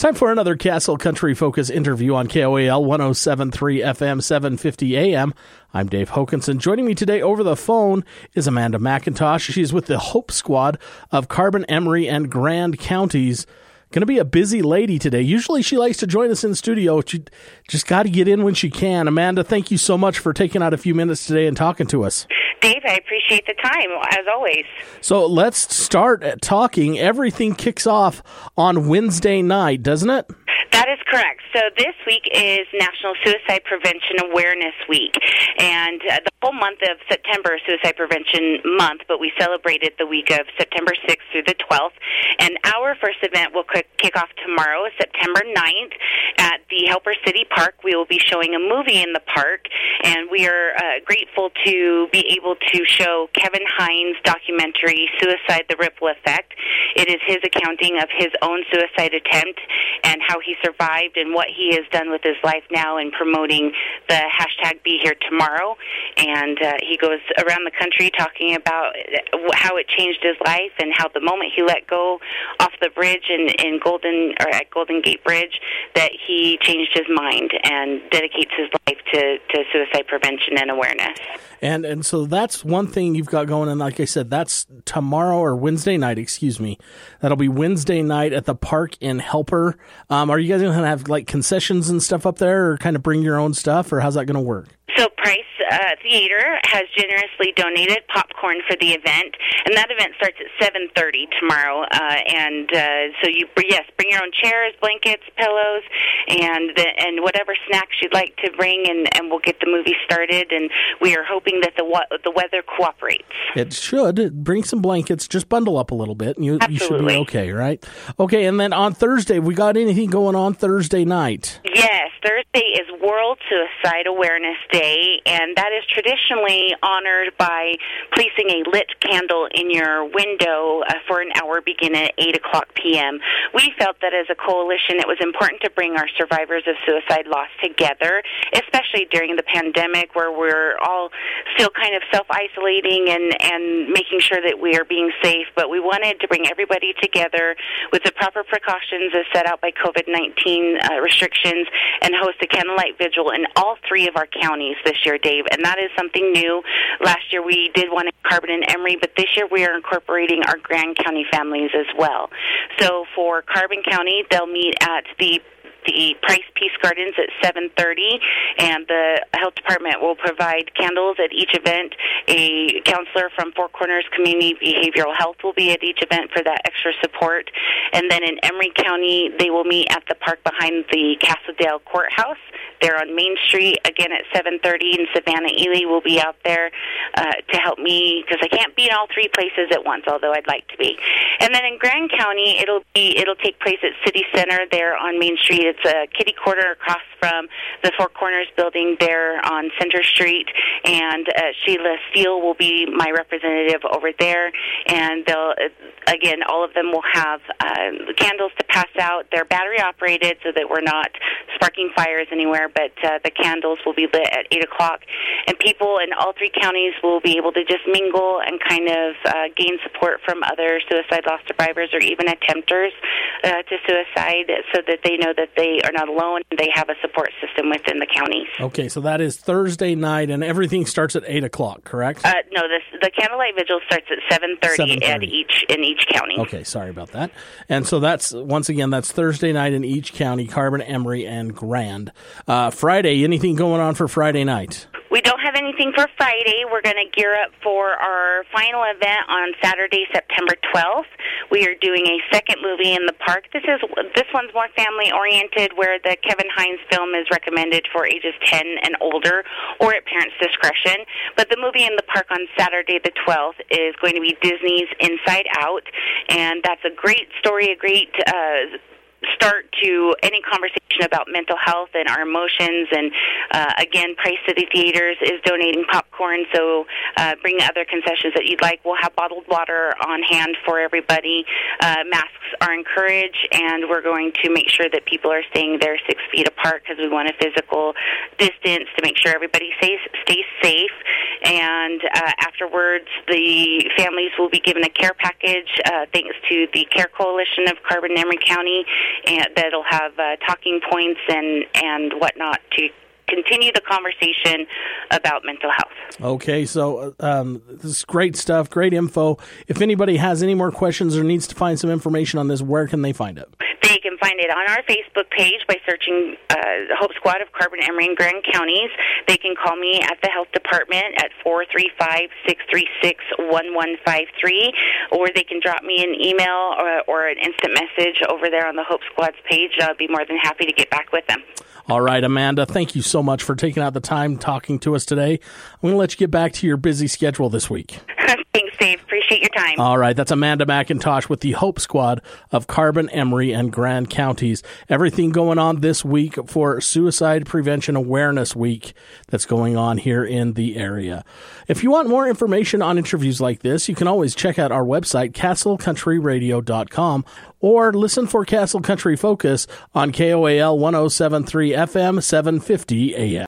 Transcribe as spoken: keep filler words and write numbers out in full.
time for another Castle Country Focus interview on K O A L one oh seven point three F M, seven fifty A M. I'm Dave Hokinson. Joining me today over the phone is Amanda McIntosh. She's with the Hope Squad of Carbon, Emery, and Grand counties. Going to be a busy lady today. Usually she likes to join us in studio. She just got to get in when she can. Amanda, thank you so much for taking out a few minutes today and talking to us. Dave, I appreciate the time, as always. So let's start at talking. Everything kicks off on Wednesday night, doesn't it? That is correct. So this week is National Suicide Prevention Awareness Week, and uh, the whole month of September is Suicide Prevention Month, but we celebrated the week of September sixth through the twelfth, and our first event will kick off tomorrow, September ninth, at the Helper City Park. We will be showing a movie in the park, and we are uh, grateful to be able to show Kevin Hines' documentary, Suicide: The Ripple Effect. It is his accounting of his own suicide attempt and how he survived and what he has done with his life now in promoting the hashtag Be Here Tomorrow. And uh, he goes around the country talking about how it changed his life and how the moment he let go off the bridge in, in Golden or at Golden Gate Bridge, that he changed his mind and dedicates his life to, to suicide prevention and awareness. And and so that's one thing you've got going. And like I said, that's tomorrow or Wednesday night, excuse me. That'll be Wednesday night at the park in Helper. Um, are you guys going to have like concessions and stuff up there, or kind of bring your own stuff, or how's that going to work? So Price uh, Theater has generously donated popcorn for the event, and that event starts at seven thirty tomorrow. Uh, and uh, so you, yes, bring your own chairs, blankets, pillows, and the, and whatever snacks you'd like to bring, and, and we'll get the movie started. And we are hoping that the the weather cooperates. It should. Bring some blankets. Just bundle up a little bit, and you, you should be okay, right? Okay, and then on Thursday, we got anything going on Thursday night? Yes, Thursday is World Suicide Awareness Day, and that is traditionally honored by placing a lit candle in your window uh, for an hour beginning at eight o'clock p.m. We felt that as a coalition it was important to bring our survivors of suicide loss together, especially during the pandemic where we're all still kind of self-isolating and, and making sure that we are being safe, but we wanted to bring everybody together with the proper precautions as set out by COVID nineteen uh, restrictions and host a candlelight vigil in all three of our counties this year, Dave, and that is something new. Last year we did one in Carbon and Emery, but this year we are incorporating our Grand County families as well. So for Carbon County, they'll meet at the the Price Peace Gardens at seven thirty, and the health department will provide candles at each event. A counselor from Four Corners Community Behavioral Health will be at each event for that extra support. And then in Emery County, they will meet at the park behind the Castledale Courthouse. They're on Main Street, again at seven thirty, and Savannah Ely will be out there uh, to help me, because I can't be in all three places at once, although I'd like to be. And then in Grand County, it'll be it'll take place at City Center there on Main Street. It's a kitty corner across from the Four Corners building there on Center Street, and uh, Sheila Steele will be my representative over there, and they'll, again, all of them will have uh, candles to pass out. They're battery operated so that we're not sparking fires anywhere, but uh, the candles will be lit at eight o'clock, and people in all three counties will be able to just mingle and kind of uh, gain support from other suicide loss survivors or even attempters uh, to suicide, so that they know that they are not alone. They have a support system within the counties. Okay, so that is Thursday night, and everything starts at eight o'clock, correct? Uh, no, this, the candlelight vigil starts at seven thirty at each in each county. Okay, sorry about that. And so that's, once again, that's Thursday night in each county, Carbon, Emery, and Grand. Uh, Friday, anything going on for Friday night? We don't have anything for Friday. We're going to gear up for our final event on Saturday, September twelfth. We are doing a second movie in the park. This is this one's more family-oriented, where the Kevin Hines film is recommended for ages ten and older, or at parents' discretion. But the movie in the park on Saturday the twelfth is going to be Disney's Inside Out, and that's a great story, a great uh, start to any conversation about mental health and our emotions. And uh, again, Price City Theaters is donating popcorn, so uh, bring other concessions that you'd like. We'll have bottled water on hand for everybody. Uh, masks are encouraged, and we're going to make sure that people are staying there six feet apart, because we want a physical distance to make sure everybody stays, stays safe. And uh, afterwards, the families will be given a care package, uh, thanks to the Care Coalition of Carbon-Emery County, and that'll have uh, talking points and, and whatnot to continue the conversation about mental health. Okay, so um, this is great stuff, great info. If anybody has any more questions or needs to find some information on this, where can they find it? They can find it on our Facebook page by searching uh, the Hope Squad of Carbon-Emery and Grand Counties. They can call me at the health department at four three five, six three six, one one five three, or they can drop me an email or, or an instant message over there on the Hope Squad's page. I'll be more than happy to get back with them. All right, Amanda, thank you so much for taking out the time talking to us today. I'm going to let you get back to your busy schedule this week. Thanks, Dave. Appreciate your time. All right, that's Amanda McIntosh with the Hope Squad of Carbon-Emery and Grand Counties. Everything going on this week for Suicide Prevention Awareness Week that's going on here in the area. If you want more information on interviews like this, you can always check out our website, castle country radio dot com, or listen for Castle Country Focus on K O A L one oh seven point three F M, seven fifty A M.